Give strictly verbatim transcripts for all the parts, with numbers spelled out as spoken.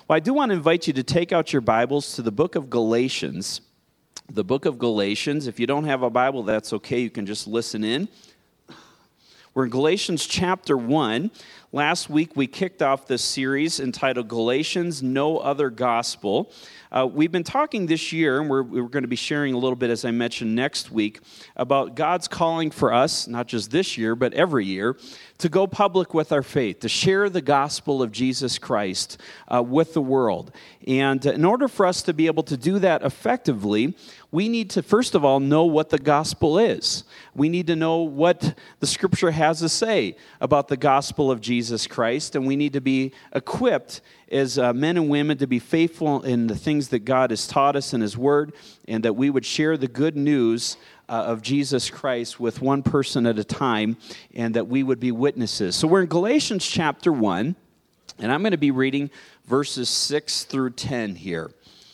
Well, I do want to invite you to take out your Bibles to the book of Galatians. The book of Galatians. If you don't have a Bible, that's okay. You can just listen in. We're in Galatians chapter one. Last week, we kicked off this series entitled Galatians, No Other Gospel. Uh, we've been talking this year, and we're, we're going to be sharing a little bit, as I mentioned, next week, about God's calling for us, not just this year, but every year, to go public with our faith, to share the gospel of Jesus Christ uh, with the world. And in order for us to be able to do that effectively, we need to, first of all, know what the gospel is. We need to know what the Scripture has to say about the gospel of Jesus Christ, and we need to be equipped as uh, men and women to be faithful in the things that God has taught us in His Word, and that we would share the good news uh, of Jesus Christ with one person at a time, and that we would be witnesses. So we're in Galatians chapter one, and I'm going to be reading verses six through ten here.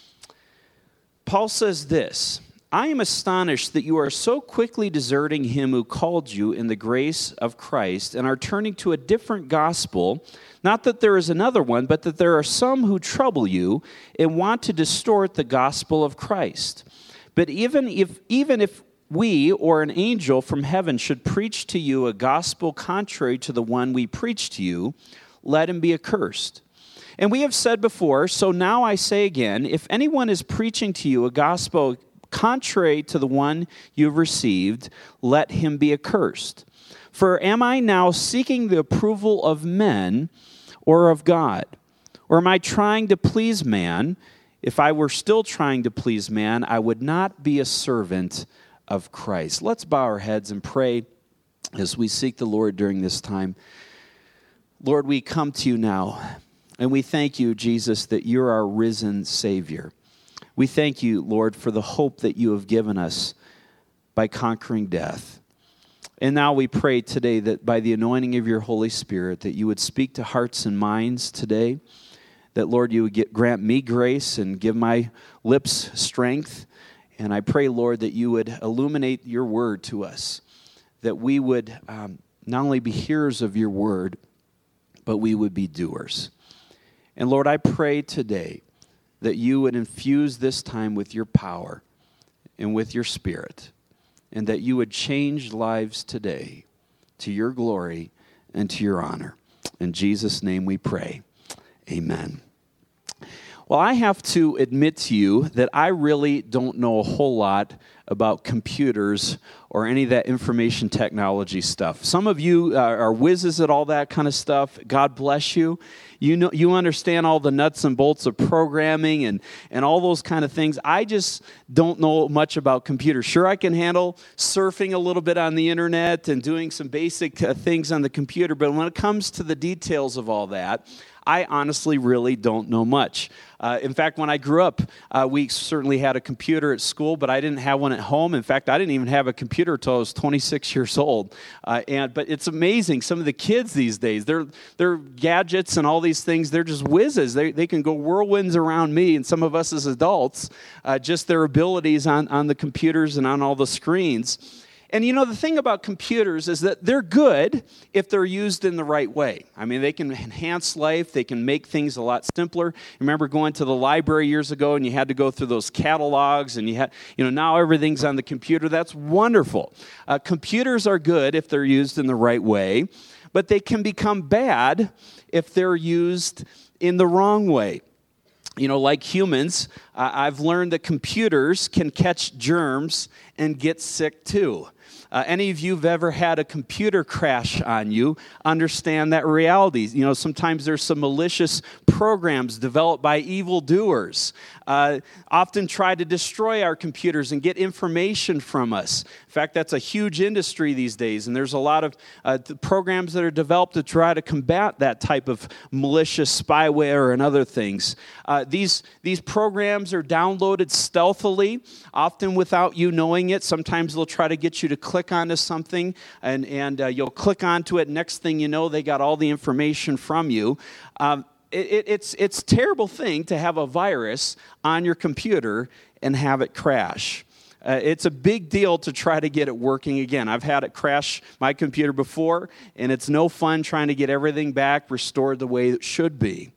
Paul says this, I am astonished that you are so quickly deserting him who called you in the grace of Christ and are turning to a different gospel. Not that there is another one, but that there are some who trouble you and want to distort the gospel of Christ. But even if even if we or an angel from heaven should preach to you a gospel contrary to the one we preach to you, let him be accursed. And we have said before, so now I say again, if anyone is preaching to you a gospel contrary to the one you've received, let him be accursed. For am I now seeking the approval of men or of God? Or am I trying to please man? If I were still trying to please man, I would not be a servant of Christ. Let's bow our heads and pray as we seek the Lord during this time. Lord, we come to you now, and we thank you, Jesus, that you're our risen Savior. We thank you, Lord, for the hope that you have given us by conquering death. And now we pray today that by the anointing of your Holy Spirit, that you would speak to hearts and minds today, that, Lord, you would get, grant me grace and give my lips strength. And I pray, Lord, that you would illuminate your word to us, that we would um, not only be hearers of your word, but we would be doers. And Lord, I pray today that you would infuse this time with your power and with your Spirit, and that you would change lives today to your glory and to your honor. In Jesus' name we pray. Amen. Well, I have to admit to you that I really don't know a whole lot about computers or any of that information technology stuff. Some of you are, are whizzes at all that kind of stuff. God bless you. You know, you understand all the nuts and bolts of programming and, and all those kind of things. I just don't know much about computers. Sure, I can handle surfing a little bit on the internet and doing some basic uh, things on the computer, but when it comes to the details of all that, I honestly really don't know much. Uh, in fact, when I grew up, uh, we certainly had a computer at school, but I didn't have one at home. In fact, I didn't even have a computer until I was twenty-six years old. Uh, and but it's amazing. Some of the kids these days, they're they're gadgets and all these things. They're just whizzes. They they can go whirlwinds around me and some of us as adults. Uh, just their abilities on on the computers and on all the screens. And you know, the thing about computers is that they're good if they're used in the right way. I mean, they can enhance life. They can make things a lot simpler. Remember going to the library years ago and you had to go through those catalogs and you had, you know, now everything's on the computer. That's wonderful. Uh, computers are good if they're used in the right way, but they can become bad if they're used in the wrong way. You know, like humans, uh, I've learned that computers can catch germs and get sick too. Uh, any of you who've ever had a computer crash on you understand that reality. You know, sometimes there's some malicious programs developed by evildoers, uh, often try to destroy our computers and get information from us. In fact, that's a huge industry these days, and there's a lot of uh, programs that are developed to try to combat that type of malicious spyware and other things. Uh, these, these programs are downloaded stealthily, often without you knowing it. Sometimes they'll try to get you to click onto something, and, and uh, you'll click onto it. Next thing you know, they got all the information from you. Um, it, it, it's, it's a terrible thing to have a virus on your computer and have it crash. Uh, it's a big deal to try to get it working again. I've had it crash my computer before, and it's no fun trying to get everything back restored the way it should be.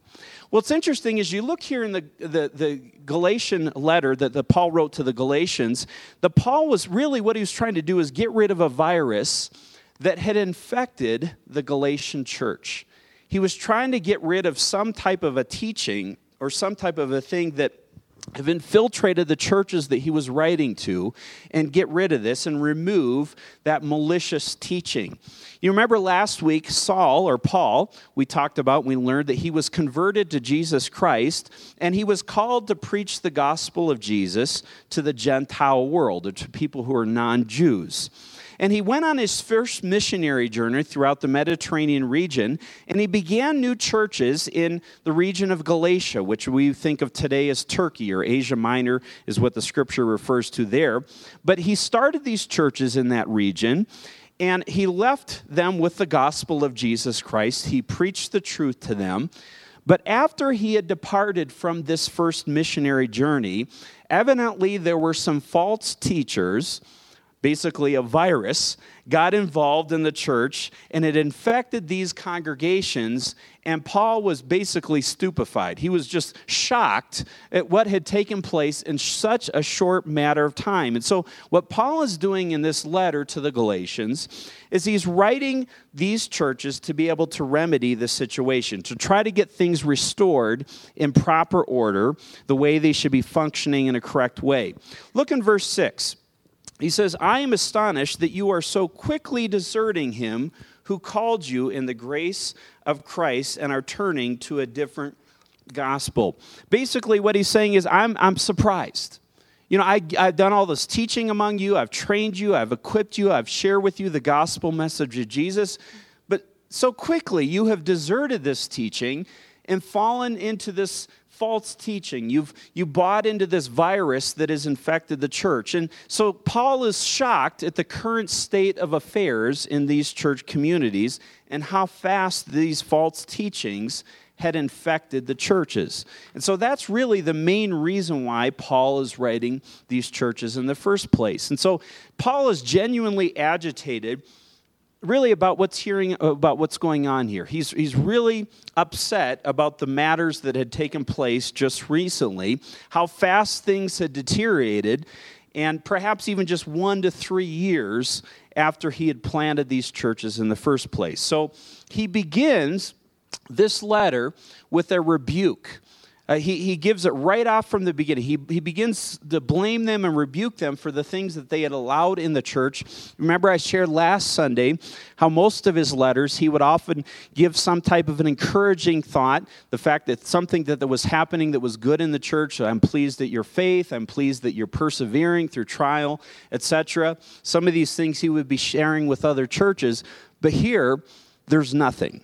Well, it's interesting as you look here in the, the, the Galatian letter that the Paul wrote to the Galatians, the Paul was really, what he was trying to do is get rid of a virus that had infected the Galatian church. He was trying to get rid of some type of a teaching or some type of a thing that have infiltrated the churches that he was writing to and get rid of this and remove that malicious teaching. You remember last week, Saul, or Paul, we talked about, we learned that he was converted to Jesus Christ, and he was called to preach the gospel of Jesus to the Gentile world, or to people who are non-Jews. And he went on his first missionary journey throughout the Mediterranean region, and he began new churches in the region of Galatia, which we think of today as Turkey, or Asia Minor is what the scripture refers to there. But he started these churches in that region, and he left them with the gospel of Jesus Christ. He preached the truth to them. But after he had departed from this first missionary journey, evidently there were some false teachers, basically a virus, got involved in the church, and it infected these congregations, and Paul was basically stupefied. He was just shocked at what had taken place in such a short matter of time. And so what Paul is doing in this letter to the Galatians is he's writing these churches to be able to remedy the situation, to try to get things restored in proper order, the way they should be functioning in a correct way. Look in verse six. He says, I am astonished that you are so quickly deserting him who called you in the grace of Christ and are turning to a different gospel. Basically, what he's saying is, I'm, I'm surprised. You know, I, I've done all this teaching among you. I've trained you. I've equipped you. I've shared with you the gospel message of Jesus. But so quickly, you have deserted this teaching and fallen into this false teaching. You've you bought into this virus that has infected the church. And so Paul is shocked at the current state of affairs in these church communities and how fast these false teachings had infected the churches. And so that's really the main reason why Paul is writing these churches in the first place. And so Paul is genuinely agitated really about what's hearing about what's going on here. He's he's really upset about the matters that had taken place just recently, how fast things had deteriorated, and perhaps even just one to three years after he had planted these churches in the first place. So he begins this letter with a rebuke. Uh, he, he gives it right off from the beginning. He, he begins to blame them and rebuke them for the things that they had allowed in the church. Remember, I shared last Sunday how most of his letters, he would often give some type of an encouraging thought, the fact that something that was happening that was good in the church. I'm pleased at your faith. I'm pleased that you're persevering through trial, et cetera. Some of these things he would be sharing with other churches. But here, there's nothing.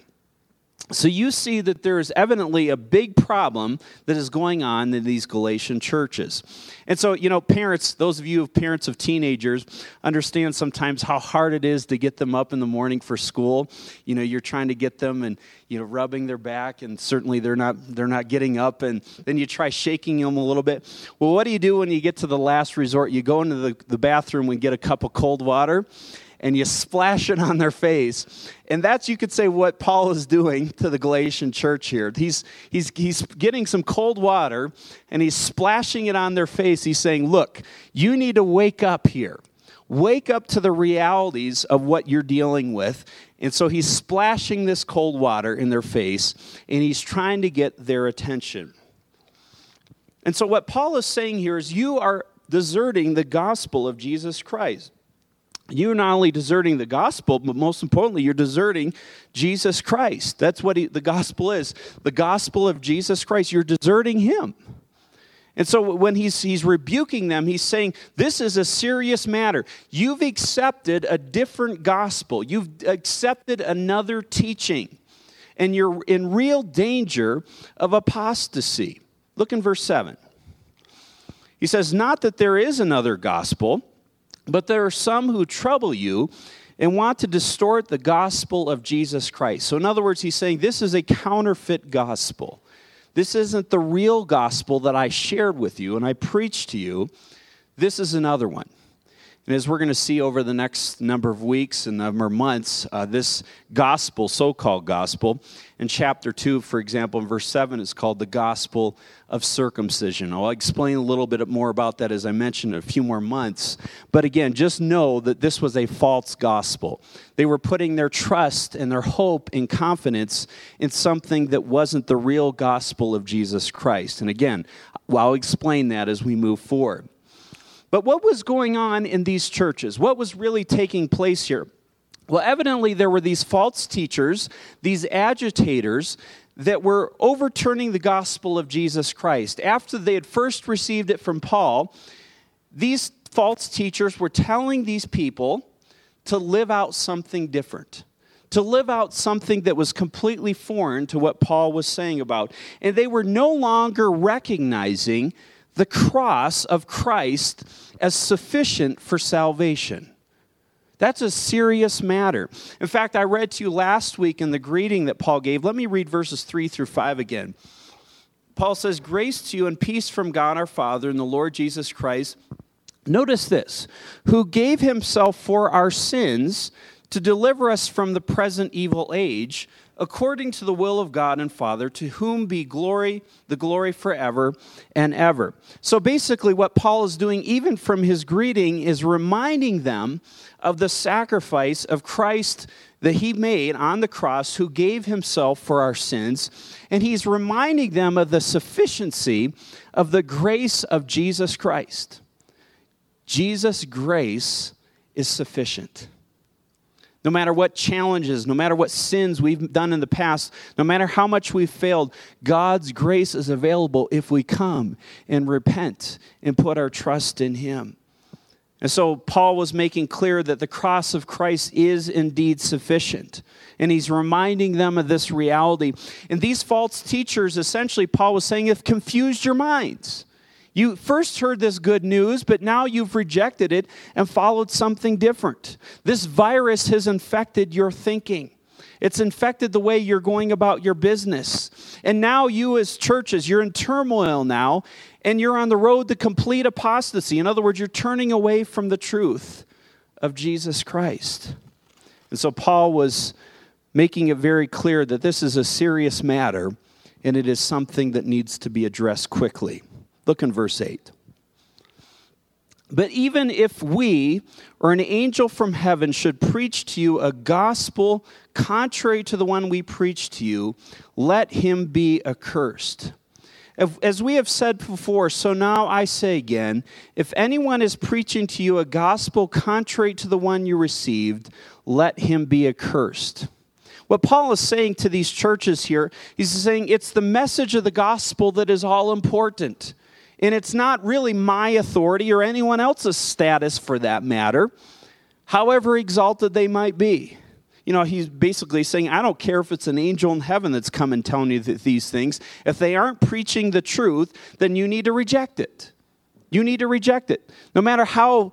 So you see that there is evidently a big problem that is going on in these Galatian churches. And so, you know, parents, those of you who are parents of teenagers, understand sometimes how hard it is to get them up in the morning for school. You know, you're trying to get them and, you know, rubbing their back, and certainly they're not they're not getting up, and then you try shaking them a little bit. Well, what do you do when you get to the last resort? You go into the, the bathroom and get a cup of cold water, and you splash it on their face. And that's, you could say, what Paul is doing to the Galatian church here. He's, he's, he's getting some cold water, and he's splashing it on their face. He's saying, look, you need to wake up here. Wake up to the realities of what you're dealing with. And so he's splashing this cold water in their face, and he's trying to get their attention. And so what Paul is saying here is, you are deserting the gospel of Jesus Christ. You're not only deserting the gospel, but most importantly, you're deserting Jesus Christ. That's what he, the gospel is. The gospel of Jesus Christ. You're deserting him. And so when he's, he's rebuking them, he's saying, this is a serious matter. You've accepted a different gospel. You've accepted another teaching. And you're in real danger of apostasy. Look in verse seven. He says, not that there is another gospel, but there are some who trouble you and want to distort the gospel of Jesus Christ. So in other words, he's saying this is a counterfeit gospel. This isn't the real gospel that I shared with you and I preached to you. This is another one. And as we're going to see over the next number of weeks and number of months, uh, this gospel, so-called gospel, in chapter two, for example, in verse seven, is called the gospel of circumcision. I'll explain a little bit more about that, as I mentioned, in a few more months. But again, just know that this was a false gospel. They were putting their trust and their hope and confidence in something that wasn't the real gospel of Jesus Christ. And again, I'll explain that as we move forward. But what was going on in these churches? What was really taking place here? Well, evidently there were these false teachers, these agitators, that were overturning the gospel of Jesus Christ. After they had first received it from Paul, these false teachers were telling these people to live out something different, to live out something that was completely foreign to what Paul was saying about. And they were no longer recognizing the cross of Christ as sufficient for salvation. That's a serious matter. In fact, I read to you last week in the greeting that Paul gave. Let me read verses three through five again. Paul says, "Grace to you and peace from God our Father and the Lord Jesus Christ." Notice this, "who gave himself for our sins to deliver us from the present evil age, according to the will of God and Father, to whom be glory, the glory forever and ever." So basically what Paul is doing, even from his greeting, is reminding them of the sacrifice of Christ that he made on the cross, who gave himself for our sins. And he's reminding them of the sufficiency of the grace of Jesus Christ. Jesus' grace is sufficient. No matter what challenges, no matter what sins we've done in the past, no matter how much we've failed, God's grace is available if we come and repent and put our trust in him. And so Paul was making clear that the cross of Christ is indeed sufficient. And he's reminding them of this reality. And these false teachers, essentially, Paul was saying, have confused your minds. You first heard this good news, but now you've rejected it and followed something different. This virus has infected your thinking. It's infected the way you're going about your business. And now you as churches, you're in turmoil now, and you're on the road to complete apostasy. In other words, you're turning away from the truth of Jesus Christ. And so Paul was making it very clear that this is a serious matter, and it is something that needs to be addressed quickly. Look in verse eight. "But even if we or an angel from heaven should preach to you a gospel contrary to the one we preach to you, let him be accursed. As we have said before, so now I say again, if anyone is preaching to you a gospel contrary to the one you received, let him be accursed." What Paul is saying to these churches here, he's saying it's the message of the gospel that is all important. And it's not really my authority or anyone else's status for that matter, however exalted they might be. You know, he's basically saying, I don't care if it's an angel in heaven that's come and telling you th- these things. If they aren't preaching the truth, then you need to reject it. You need to reject it. No matter how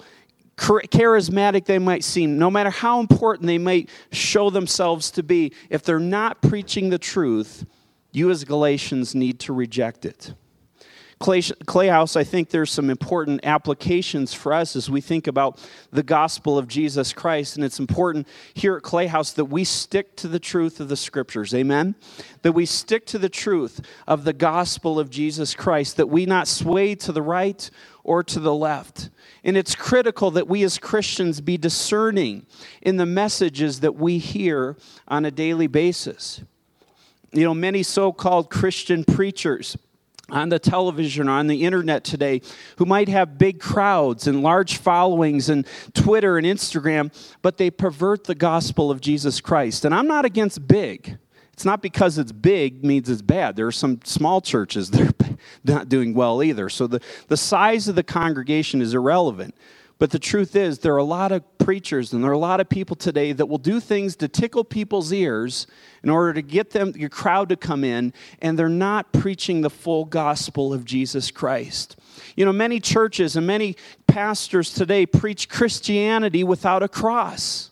charismatic they might seem, no matter how important they might show themselves to be, if they're not preaching the truth, you as Galatians need to reject it. Clay, Clay House, I think there's some important applications for us as we think about the gospel of Jesus Christ. And it's important here at Clay House that we stick to the truth of the scriptures. Amen? That we stick to the truth of the gospel of Jesus Christ. That we not sway to the right or to the left. And it's critical that we as Christians be discerning in the messages that we hear on a daily basis. You know, many so-called Christian preachers on the television or on the internet today who might have big crowds and large followings and Twitter and Instagram, but they pervert the gospel of Jesus Christ. And I'm not against big. It's not because it's big means it's bad. There are some small churches that are not doing well either. So the, the size of the congregation is irrelevant. But the truth is, there are a lot of preachers and there are a lot of people today that will do things to tickle people's ears in order to get them, your crowd to come in, and they're not preaching the full gospel of Jesus Christ. You know, many churches and many pastors today preach Christianity without a cross.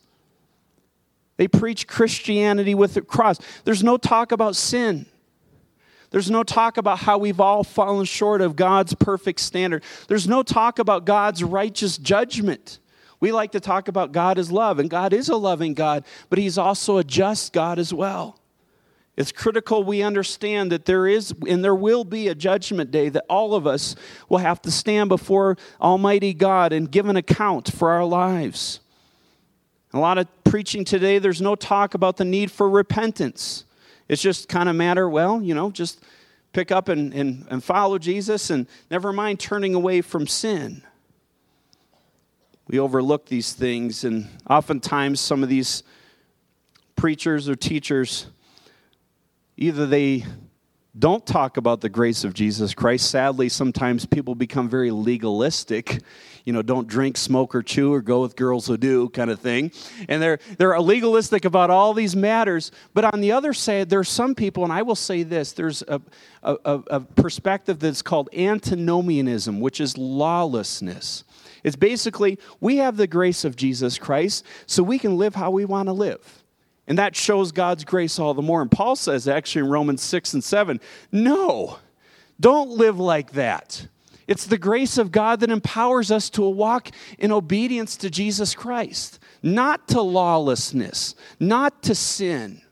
They preach Christianity with a cross. There's no talk about sin. There's no talk about how we've all fallen short of God's perfect standard. There's no talk about God's righteous judgment. We like to talk about God as love, and God is a loving God, but he's also a just God as well. It's critical we understand that there is and there will be a judgment day that all of us will have to stand before Almighty God and give an account for our lives. A lot of preaching today, there's no talk about the need for repentance. It's just kind of matter, well, you know, just pick up and, and, and follow Jesus and never mind turning away from sin. We overlook these things, and oftentimes some of these preachers or teachers, either they don't talk about the grace of Jesus Christ. Sadly, sometimes people become very legalistic. You know, don't drink, smoke, or chew, or go with girls who do kind of thing. And they're they're legalistic about all these matters. But on the other side, there's some people, and I will say this, there's a, a, a perspective that's called antinomianism, which is lawlessness. It's basically, we have the grace of Jesus Christ, so we can live how we want to live. And that shows God's grace all the more. And Paul says, actually, in Romans six and seven, no, don't live like that. It's the grace of God that empowers us to walk in obedience to Jesus Christ, not to lawlessness, not to sin.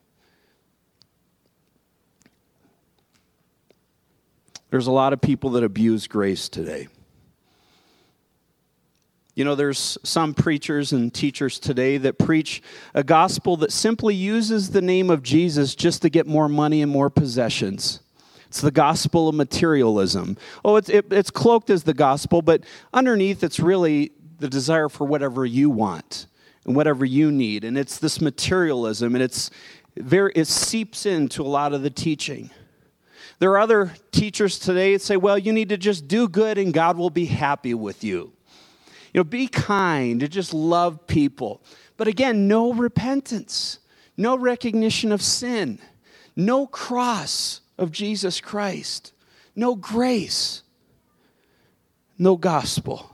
There's a lot of people that abuse grace today. You know, there's some preachers and teachers today that preach a gospel that simply uses the name of Jesus just to get more money and more possessions. It's the gospel of materialism. Oh, it's, it, it's cloaked as the gospel, but underneath it's really the desire for whatever you want and whatever you need. And it's this materialism, and it's very, it seeps into a lot of the teaching. There are other teachers today that say, well, you need to just do good and God will be happy with you. You know, be kind, to just love people. But again, no repentance, no recognition of sin, no cross of Jesus Christ, no grace, no gospel.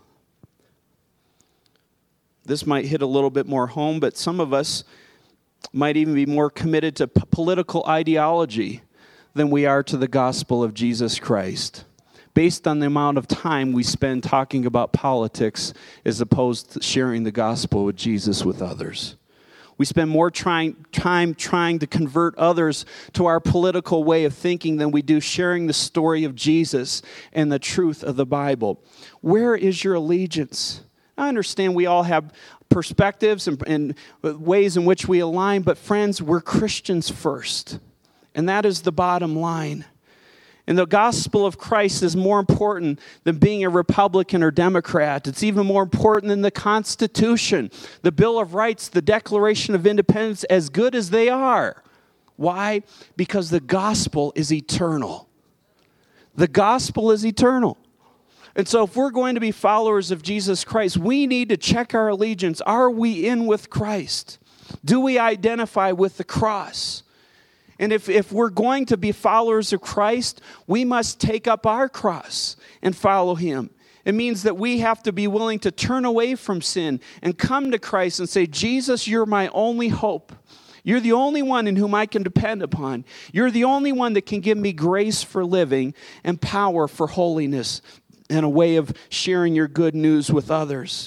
This might hit a little bit more home, but some of us might even be more committed to p- political ideology than we are to the gospel of Jesus Christ, based on the amount of time we spend talking about politics as opposed to sharing the gospel with Jesus with others. We spend more trying, time trying to convert others to our political way of thinking than we do sharing the story of Jesus and the truth of the Bible. Where is your allegiance? I understand we all have perspectives and, and ways in which we align, but friends, we're Christians first. And that is the bottom line. And the gospel of Christ is more important than being a Republican or Democrat. It's even more important than the Constitution, the Bill of Rights, the Declaration of Independence, as good as they are. Why? Because the gospel is eternal. The gospel is eternal. And so if we're going to be followers of Jesus Christ, we need to check our allegiance. Are we in with Christ? Do we identify with the cross? And if, if we're going to be followers of Christ, we must take up our cross and follow him. It means that we have to be willing to turn away from sin and come to Christ and say, Jesus, you're my only hope. You're the only one in whom I can depend upon. You're the only one that can give me grace for living and power for holiness and a way of sharing your good news with others.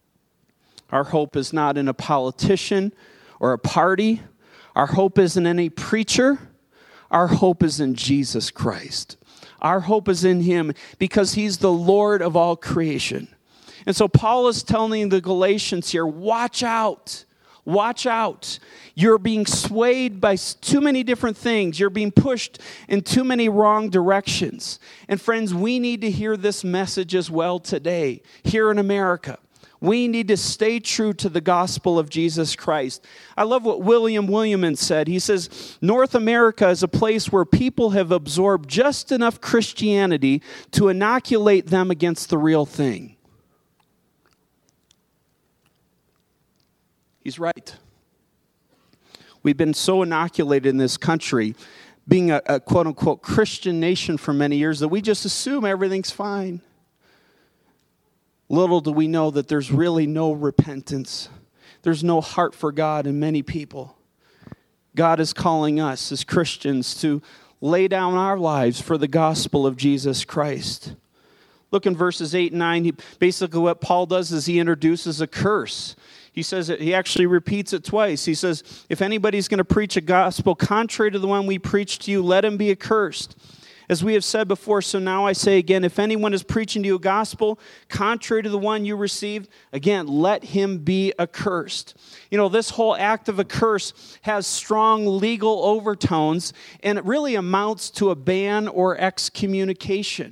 Our hope is not in a politician or a party. Our hope isn't in any preacher. Our hope is in Jesus Christ. Our hope is in him because he's the Lord of all creation. And so Paul is telling the Galatians here, watch out. Watch out. You're being swayed by too many different things. You're being pushed in too many wrong directions. And friends, we need to hear this message as well today, here in America. We need to stay true to the gospel of Jesus Christ. I love what William Williamson said. He says, North America is a place where people have absorbed just enough Christianity to inoculate them against the real thing. He's right. We've been so inoculated in this country, being a, a quote-unquote Christian nation for many years, that we just assume everything's fine. Little do we know that there's really no repentance. There's no heart for God in many people. God is calling us as Christians to lay down our lives for the gospel of Jesus Christ. Look in verses eight and nine. He, basically what Paul does is he introduces a curse. He says it, he actually repeats it twice. He says, if anybody's going to preach a gospel contrary to the one we preach to you, let him be accursed. As we have said before, so now I say again, if anyone is preaching to you a gospel contrary to the one you received, again, let him be accursed. You know, this whole act of a curse has strong legal overtones, and it really amounts to a ban or excommunication.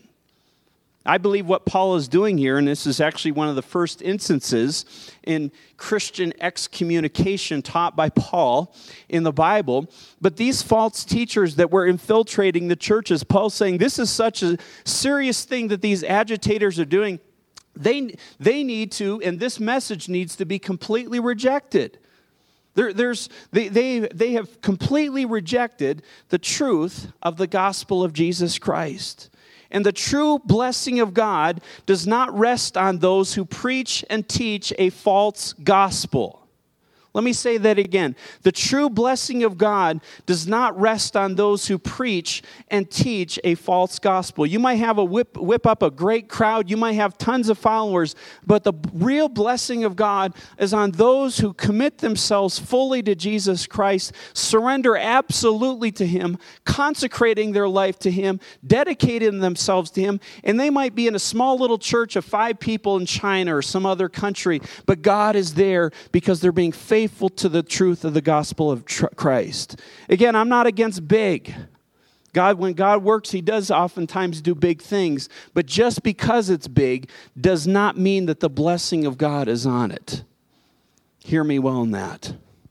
I believe what Paul is doing here, and this is actually one of the first instances in Christian excommunication taught by Paul in the Bible, but these false teachers that were infiltrating the churches, Paul's saying this is such a serious thing that these agitators are doing, they, they need to, and this message needs to be completely rejected. There, there's, they, they, they have completely rejected the truth of the gospel of Jesus Christ. And the true blessing of God does not rest on those who preach and teach a false gospel. Let me say that again. The true blessing of God does not rest on those who preach and teach a false gospel. You might have a whip, whip up a great crowd. You might have tons of followers. But the real blessing of God is on those who commit themselves fully to Jesus Christ, surrender absolutely to Him, consecrating their life to Him, dedicating themselves to Him. And they might be in a small little church of five people in China or some other country. But God is there because they're being faithful. Faithful to the truth of the gospel of tr- Christ. Again, I'm not against big. God, when God works, He does oftentimes do big things. But just because it's big does not mean that the blessing of God is on it. Hear me well in that.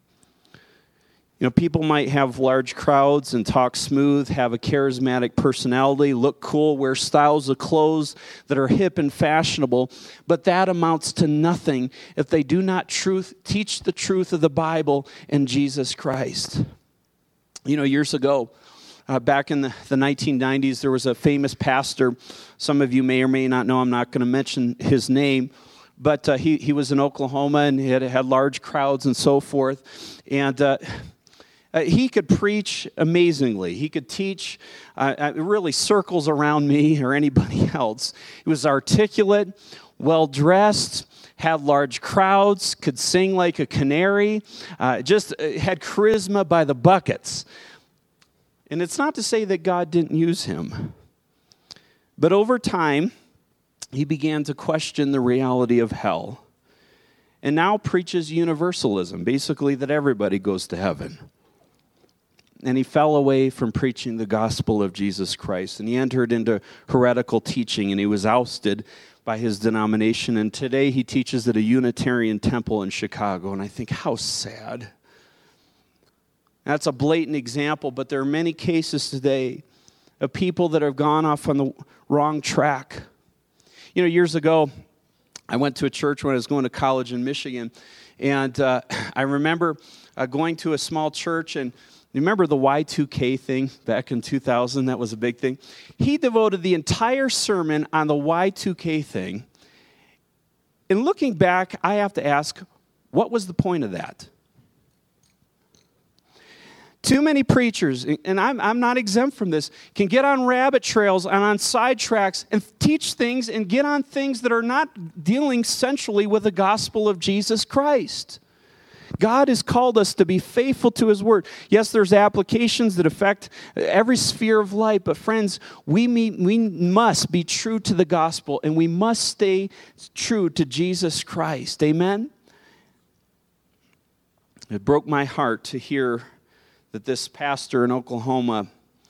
You know, people might have large crowds and talk smooth, have a charismatic personality, look cool, wear styles of clothes that are hip and fashionable, but that amounts to nothing if they do not truth, teach the truth of the Bible and Jesus Christ. You know, years ago, uh, back in the, the nineteen nineties, there was a famous pastor. Some of you may or may not know, I'm not going to mention his name, but uh, he, he was in Oklahoma and he had, had large crowds and so forth. And uh, Uh, he could preach amazingly. He could teach uh, really circles around me or anybody else. He was articulate, well-dressed, had large crowds, could sing like a canary, uh, just uh, had charisma by the buckets. And it's not to say that God didn't use him. But over time, he began to question the reality of hell. And now preaches universalism, basically that everybody goes to heaven. And he fell away from preaching the gospel of Jesus Christ. And he entered into heretical teaching, and he was ousted by his denomination. And today he teaches at a Unitarian temple in Chicago. And I think, how sad. That's a blatant example, but there are many cases today of people that have gone off on the wrong track. You know, years ago, I went to a church when I was going to college in Michigan. And uh, I remember uh, going to a small church, and you remember the Y two K thing back in two thousand? That was a big thing. He devoted the entire sermon on the Y two K thing. And looking back, I have to ask, what was the point of that? Too many preachers, and I'm, I'm not exempt from this, can get on rabbit trails and on sidetracks and teach things and get on things that are not dealing centrally with the gospel of Jesus Christ. God has called us to be faithful to His Word. Yes, there's applications that affect every sphere of life, but friends, we, meet, we must be true to the gospel, and we must stay true to Jesus Christ. Amen? It broke my heart to hear that this pastor in Oklahoma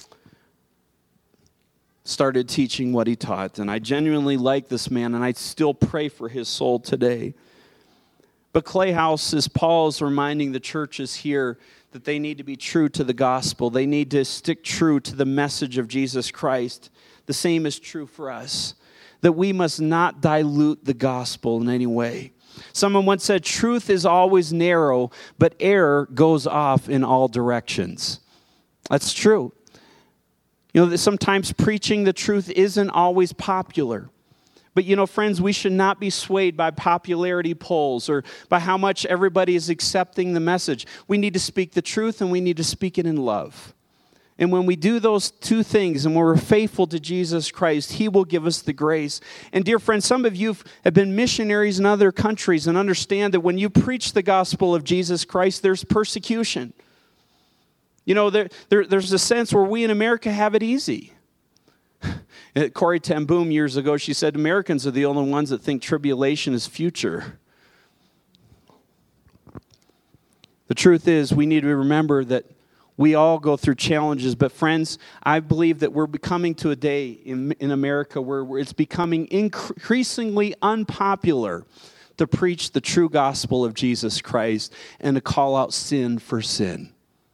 started teaching what he taught, and I genuinely like this man, and I still pray for his soul today. But Clay House, as Paul is reminding the churches here that they need to be true to the gospel. They need to stick true to the message of Jesus Christ. The same is true for us, that we must not dilute the gospel in any way. Someone once said, truth is always narrow, but error goes off in all directions. That's true. You know, sometimes preaching the truth isn't always popular. But, you know, friends, we should not be swayed by popularity polls or by how much everybody is accepting the message. We need to speak the truth, and we need to speak it in love. And when we do those two things and when we're faithful to Jesus Christ, he will give us the grace. And dear friends, some of you have been missionaries in other countries and understand that when you preach the gospel of Jesus Christ, there's persecution. You know, there, there, there's a sense where we in America have it easy. Corrie ten Boom years ago, she said, Americans are the only ones that think tribulation is future. The truth is, we need to remember that we all go through challenges, but friends, I believe that we're becoming to a day in, in America where, where it's becoming increasingly unpopular to preach the true gospel of Jesus Christ and to call out sin for sin.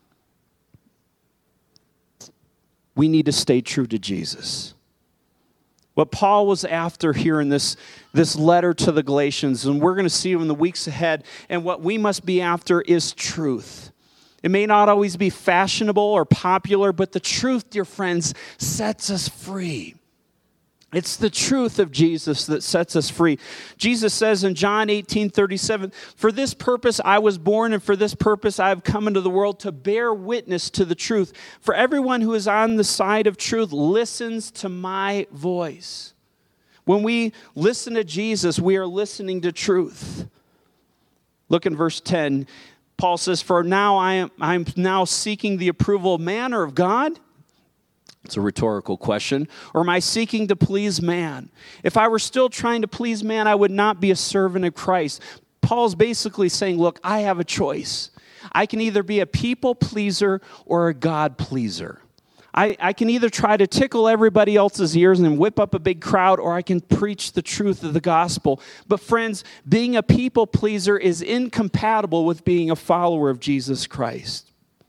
We need to stay true to Jesus. What Paul was after here in this, this letter to the Galatians, and we're going to see in the weeks ahead, and what we must be after is truth. It may not always be fashionable or popular, but the truth, dear friends, sets us free. It's the truth of Jesus that sets us free. Jesus says in John eighteen thirty-seven, "For this purpose I was born, and for this purpose I have come into the world, to bear witness to the truth. For everyone who is on the side of truth listens to my voice." When we listen to Jesus, we are listening to truth. Look in verse ten. Paul says, "For now I am I am now seeking the approval of man or of God?" It's a rhetorical question. "Or am I seeking to please man? If I were still trying to please man, I would not be a servant of Christ." Paul's basically saying, look, I have a choice. I can either be a people pleaser or a God pleaser. I, I can either try to tickle everybody else's ears and whip up a big crowd, or I can preach the truth of the gospel. But friends, being a people pleaser is incompatible with being a follower of Jesus Christ.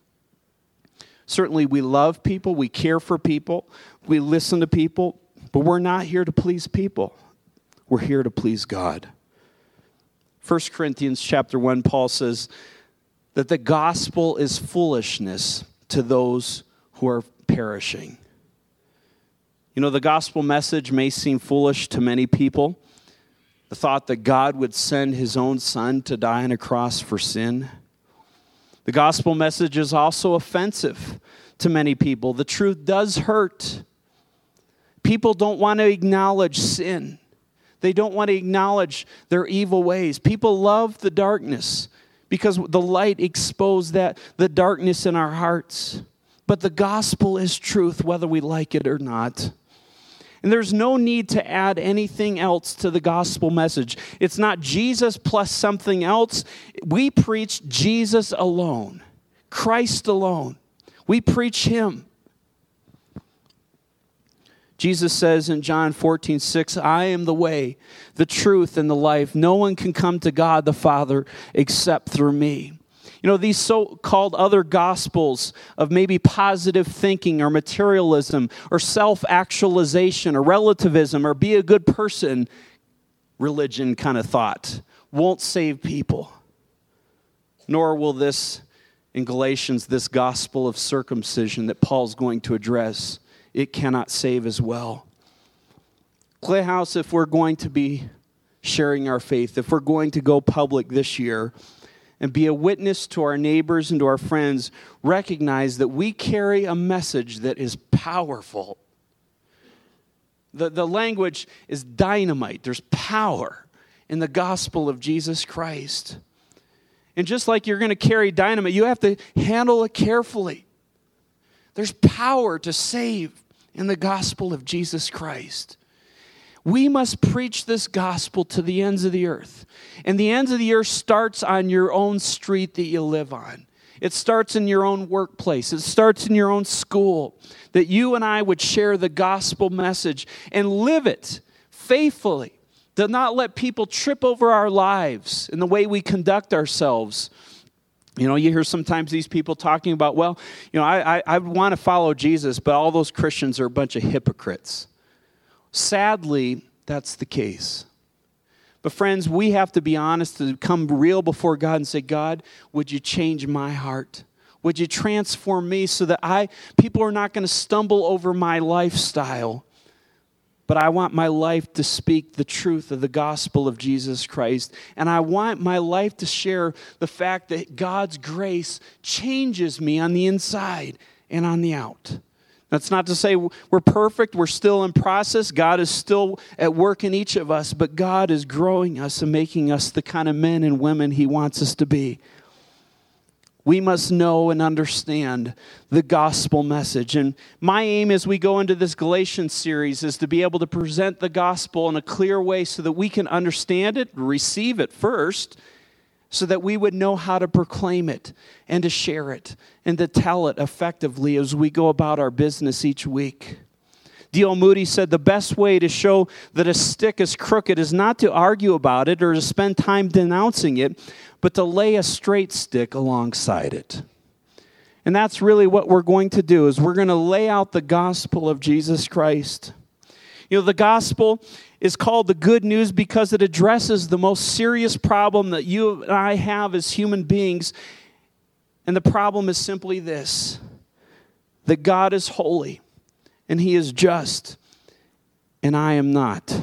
Certainly we love people, we care for people, we listen to people, but we're not here to please people. We're here to please God. First Corinthians chapter one, Paul says that the gospel is foolishness to those who are perishing. You know, the gospel message may seem foolish to many people. The thought that God would send his own son to die on a cross for sin. The gospel message is also offensive to many people. The truth does hurt. People don't want to acknowledge sin. They don't want to acknowledge their evil ways. People love the darkness because the light exposed that the darkness in our hearts. But the gospel is truth, whether we like it or not. And there's no need to add anything else to the gospel message. It's not Jesus plus something else. We preach Jesus alone, Christ alone. We preach him. Jesus says in John fourteen six, "I am the way, the truth, and the life. No one can come to God the Father except through me." You know, these so-called other gospels of maybe positive thinking or materialism or self-actualization or relativism or be a good person religion kind of thought won't save people. Nor will this, in Galatians, this gospel of circumcision that Paul's going to address, it cannot save as well. Clay House, if we're going to be sharing our faith, if we're going to go public this year, and be a witness to our neighbors and to our friends, recognize that we carry a message that is powerful. The, the language is dynamite. There's power in the gospel of Jesus Christ. And just like you're going to carry dynamite, you have to handle it carefully. There's power to save in the gospel of Jesus Christ. We must preach this gospel to the ends of the earth. And the ends of the earth starts on your own street that you live on. It starts in your own workplace. It starts in your own school. That you and I would share the gospel message and live it faithfully. To not let people trip over our lives in the way we conduct ourselves. You know, you hear sometimes these people talking about, well, you know, I, I, I want to follow Jesus, but all those Christians are a bunch of hypocrites. Sadly, that's the case. But friends, we have to be honest to come real before God and say, God, would you change my heart? Would you transform me so that I people are not going to stumble over my lifestyle, but I want my life to speak the truth of the gospel of Jesus Christ. And I want my life to share the fact that God's grace changes me on the inside and on the out. That's not to say we're perfect. We're still in process. God is still at work in each of us, but God is growing us and making us the kind of men and women He wants us to be. We must know and understand the gospel message. And my aim as we go into this Galatians series is to be able to present the gospel in a clear way so that we can understand it, receive it first, so that we would know how to proclaim it and to share it and to tell it effectively as we go about our business each week. D L Moody said the best way to show that a stick is crooked is not to argue about it or to spend time denouncing it, but to lay a straight stick alongside it. And that's really what we're going to do, is we're going to lay out the gospel of Jesus Christ. You know, the gospel is called the good news because it addresses the most serious problem that you and I have as human beings. And the problem is simply this: that God is holy and He is just and I am not.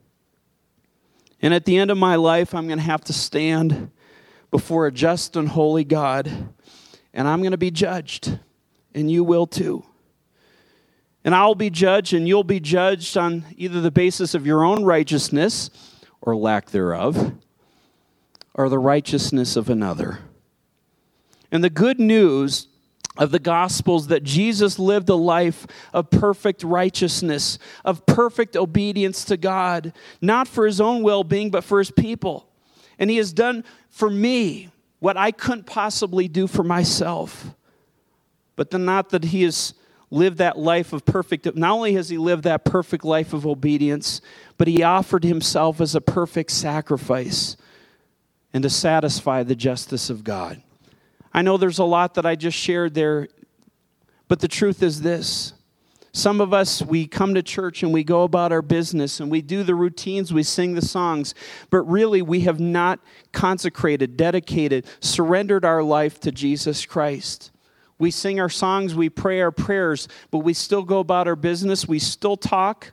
And at the end of my life, I'm going to have to stand before a just and holy God, and I'm going to be judged, and you will too. And I'll be judged, and you'll be judged on either the basis of your own righteousness or lack thereof, or the righteousness of another. And the good news of the gospel is that Jesus lived a life of perfect righteousness, of perfect obedience to God, not for His own well-being, but for His people. And He has done for me what I couldn't possibly do for myself. But then not that He has lived that life of perfect, not only has He lived that perfect life of obedience, but He offered Himself as a perfect sacrifice and to satisfy the justice of God. I know there's a lot that I just shared there, but the truth is this. Some of us, we come to church and we go about our business and we do the routines, we sing the songs, but really we have not consecrated, dedicated, surrendered our life to Jesus Christ. We sing our songs, we pray our prayers, but we still go about our business. We still talk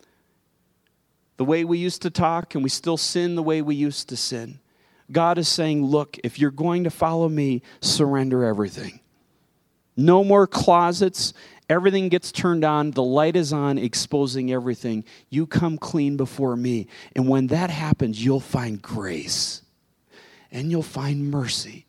the way we used to talk, and we still sin the way we used to sin. God is saying, look, if you're going to follow me, surrender everything. No more closets. Everything gets turned on. The light is on, exposing everything. You come clean before me. And when that happens, you'll find grace. And you'll find mercy.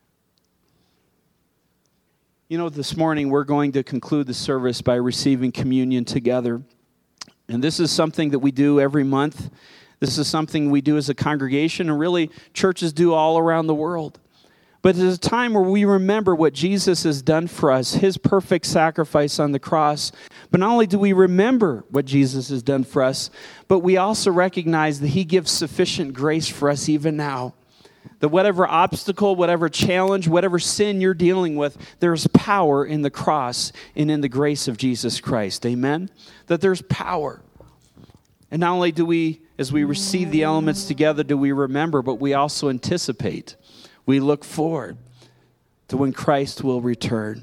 You know, this morning we're going to conclude the service by receiving communion together. And this is something that we do every month. This is something we do as a congregation, and really churches do all around the world. But it's a time where we remember what Jesus has done for us, His perfect sacrifice on the cross. But not only do we remember what Jesus has done for us, but we also recognize that He gives sufficient grace for us even now. That whatever obstacle, whatever challenge, whatever sin you're dealing with, there's power in the cross and in the grace of Jesus Christ. Amen? That there's power. And not only do we, as we receive the elements together, do we remember, but we also anticipate. We look forward to when Christ will return.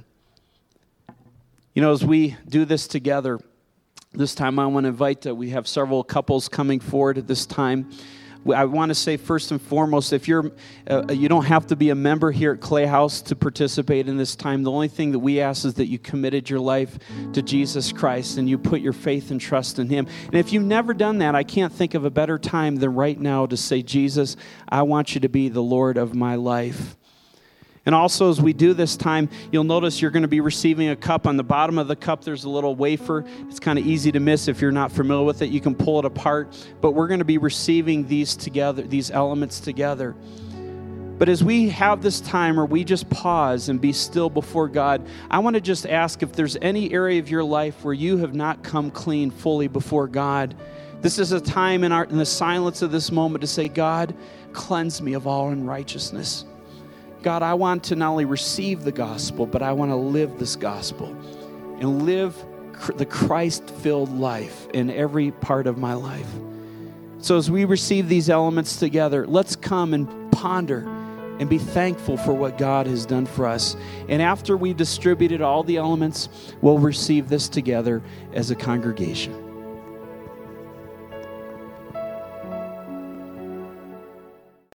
You know, as we do this together, this time I want to invite, that we have several couples coming forward at this time. I want to say first and foremost, if you're, uh, you don't have to be a member here at Clay House to participate in this time. The only thing that we ask is that you committed your life to Jesus Christ and you put your faith and trust in Him. And if you've never done that, I can't think of a better time than right now to say, Jesus, I want you to be the Lord of my life. And also, as we do this time, you'll notice you're going to be receiving a cup. On the bottom of the cup, there's a little wafer. It's kind of easy to miss if you're not familiar with it. You can pull it apart. But we're going to be receiving these together, these elements together. But as we have this time where we just pause and be still before God, I want to just ask if there's any area of your life where you have not come clean fully before God. This is a time in, our, in the silence of this moment to say, God, cleanse me of all unrighteousness. God, I want to not only receive the gospel, but I want to live this gospel and live the Christ-filled life in every part of my life. So as we receive these elements together, let's come and ponder and be thankful for what God has done for us. And after we've distributed all the elements, we'll receive this together as a congregation.